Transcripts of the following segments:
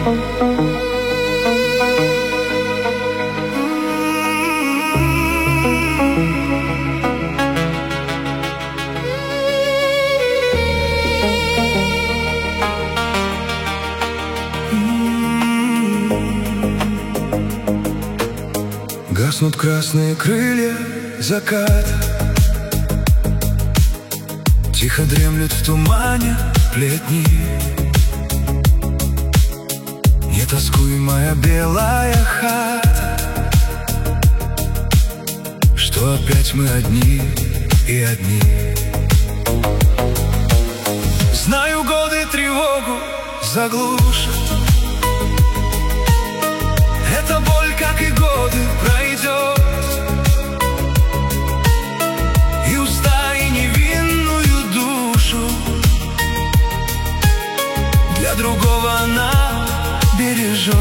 Гаснут красные крылья заката, тихо дремлет в тумане плетни. Не тоскуй, моя белая хата, что опять мы одни и одни. Знаю, годы тревогу заглушат, эта боль, как и годы, пройдет, и уста, и невинную душу для другого она бережет.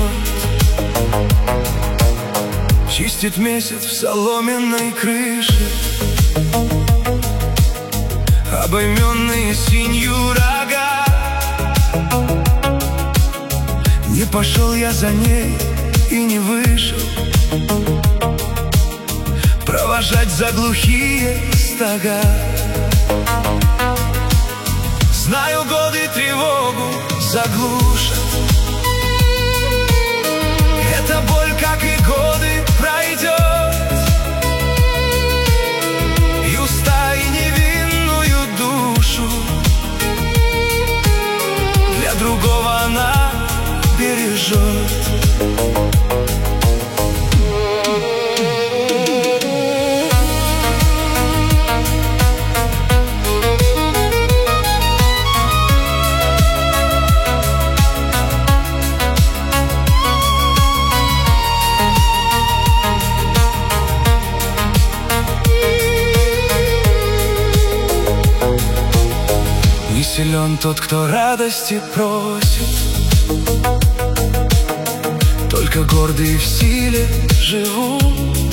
Чистит месяц в соломенной крыше, обойменные синью рога. Не пошел я за ней и не вышел провожать за глухие стога. Знаю, годы тревогу заглушат, эта боль, как и годы, пройдет, и уста, и невинную душу для другого она бережет. Не силен тот, кто радости просит, только гордые в силе живут,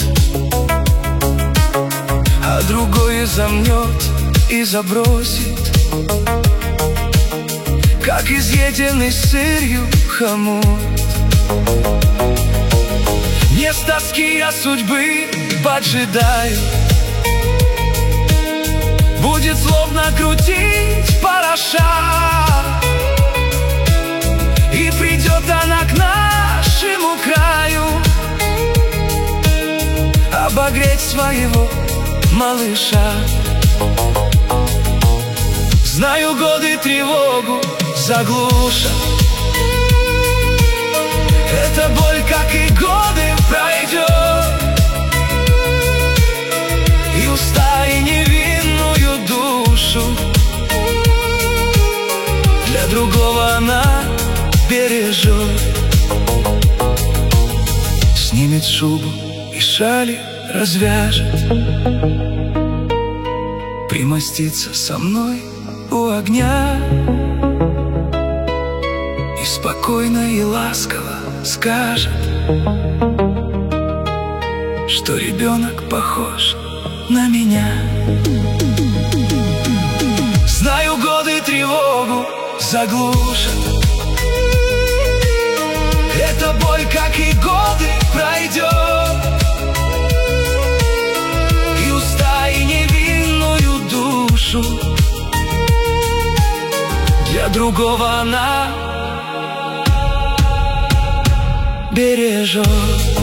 а другой замнет и забросит, как изъеденный сырью хомут. Не с тоски, а судьбы поджидаю, будет злобно крутить параша, и придет она к нашему краю обогреть своего малыша. Знаю, годы тревогу заглушат, эта боль, как и годы, пройдет, и уста, и невинную душу для другого она бережет. Снимет шубу и шали развяжет, примостится со мной у огня и спокойно и ласково скажет, что ребенок похож на меня. Знаю, годы тревогу заглушат, эта боль, как и годы, пройдет, и уста, и невинную душу для другого она бережет.